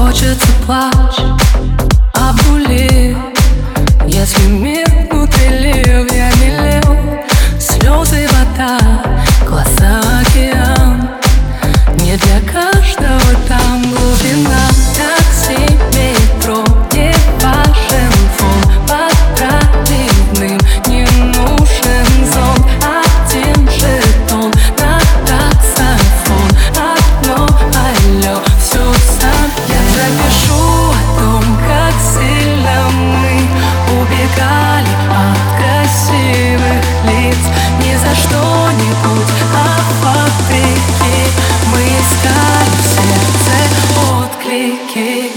Хочется плач, обнули. Если мир внутри лев, я не лев. Слезы, вода, глаза, океан. Не для каждого там глубина. Такси, метро, не важен фон. Под противным не нужен зон. Один жетон на таксофон. Одно алло, все сам. Я запишу о том, как сильно мы убегали от красивых лиц. Ни за что-нибудь, а вопреки мы искали в сердце отклики.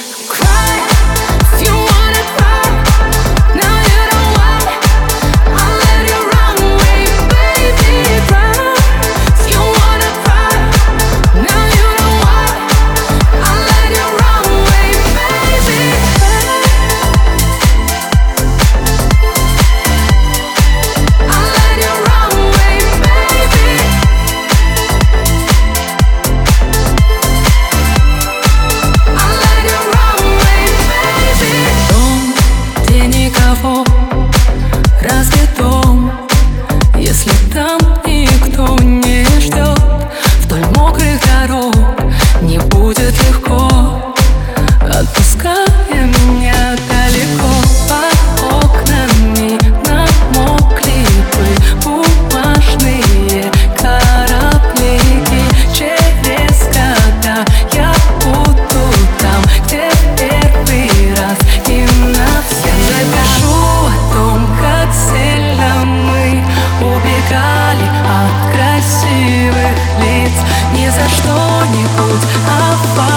Разве дом, если там никто не ждет? Вдоль мокрых дорог не будет легко. Отпуская меня далеко. Под окнами намокли бы бумажные кораблики. Через года я буду там, где первый раз и навсегда. Запишу о том, как сильно мы убегали от красивых лиц. Ни за что-нибудь, а